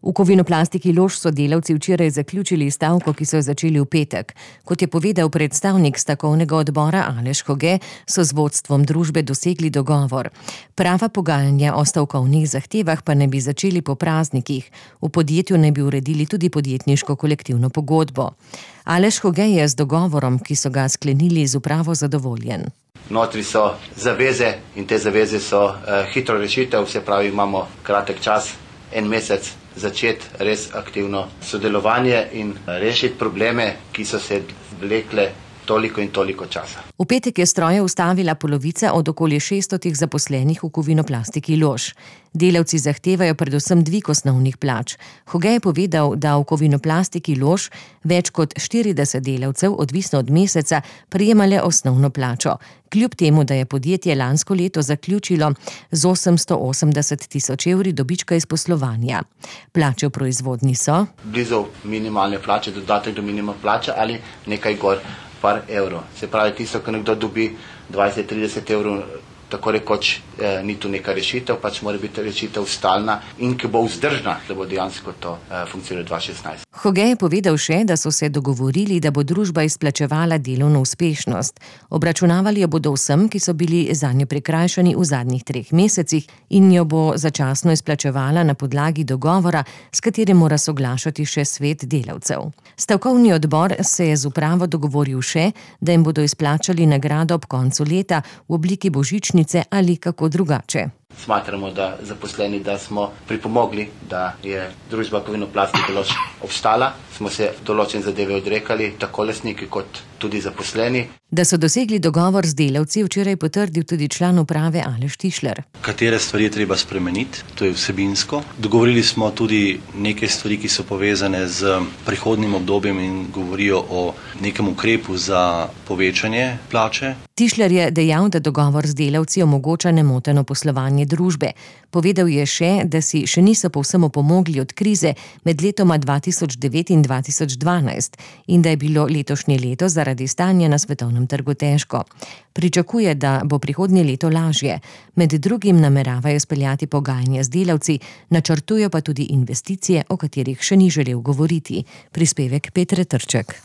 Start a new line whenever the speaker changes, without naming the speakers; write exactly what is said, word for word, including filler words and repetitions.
V Kovinoplastiki Lož so delavci včeraj zaključili stavko, ki so jo začeli v petek. Kot je povedal predstavnik stavkovnega odbora Aleš Hoge, so z vodstvom družbe dosegli dogovor. Prava pogajanja o stavkovnih zahtevah pa ne bi začeli po praznikih. V podjetju ne bi uredili tudi podjetniško kolektivno pogodbo. Aleš Hoge je z dogovorom, ki so ga sklenili z upravo, zadovoljen.
Notri so zaveze in te zaveze so uh, hitro rešitev, se pravi, imamo kratek čas, en mesec, začeti res aktivno sodelovanje in rešiti probleme, ki so se vlekle toliko in toliko časa.
V petek je stroje ustavila polovica od okoli šeststotih zaposlenih v Kovinoplastiki Lož. Delavci zahtevajo predvsem dvig osnovnih plač. Hoge je povedal, da v Kovinoplastiki Lož več kot štirideset delavcev, odvisno od meseca, prejema le osnovno plačo. Kljub temu, da je podjetje lansko leto zaključilo z osemsto osemdeset tisoč evri dobička iz poslovanja. Plače v proizvodnji so
blizu minimalne plače, dodatek do minimalne plače ali nekaj gor par evrov. Se pravi, tisto, ko nekdo dobi dvajset do trideset evrov, tako rekoč eh, ni tu neka rešitev, pač mora biti rešitev stalna in ki bo vzdržna, da bo dejansko to eh, funkcioniralo dva tisoč šestnajst.
Hoge je povedal še, da so se dogovorili, da bo družba izplačevala delovno uspešnost. Obračunavali jo bodo vsem, ki so bili zanjo prikrajšani v zadnjih treh mesecih in jo bo začasno izplačevala na podlagi dogovora, s katerim mora soglašati še svet delavcev. Stavkovni odbor se je z upravo dogovoril še, da jim bodo izplačali nagrado ob koncu leta v obliki božičnice ali kako drugače.
Smatramo, da zaposleni, da smo pripomogli, da je družba Kovinoplastike Lož obstala. Smo se določene zadeve odrekali, tako lastniki kot tudi zaposleni.
Da so dosegli dogovor z delavci, včeraj potrdil tudi član uprave Aleš Tišler.
Katere stvari je treba spremeniti, to je vsebinsko. Dogovorili smo tudi nekaj stvari, ki so povezane z prihodnjim obdobjem in govorijo o nekem ukrepu za povečanje plače.
Tišler je dejal, da dogovor z delavci omogoča nemoteno poslovanje družbe. Povedal je še, da si še niso povsem opomogli od krize med letoma dva tisoč devet in dva tisoč dvanajst in da je bilo letošnje leto zaradi stanja na svetovnem trgu težko. Pričakuje, da bo prihodnje leto lažje. Med drugim nameravajo speljati pogajanja z delavci, načrtujo pa tudi investicije, o katerih še ni želel govoriti. Prispevek Petre Trček.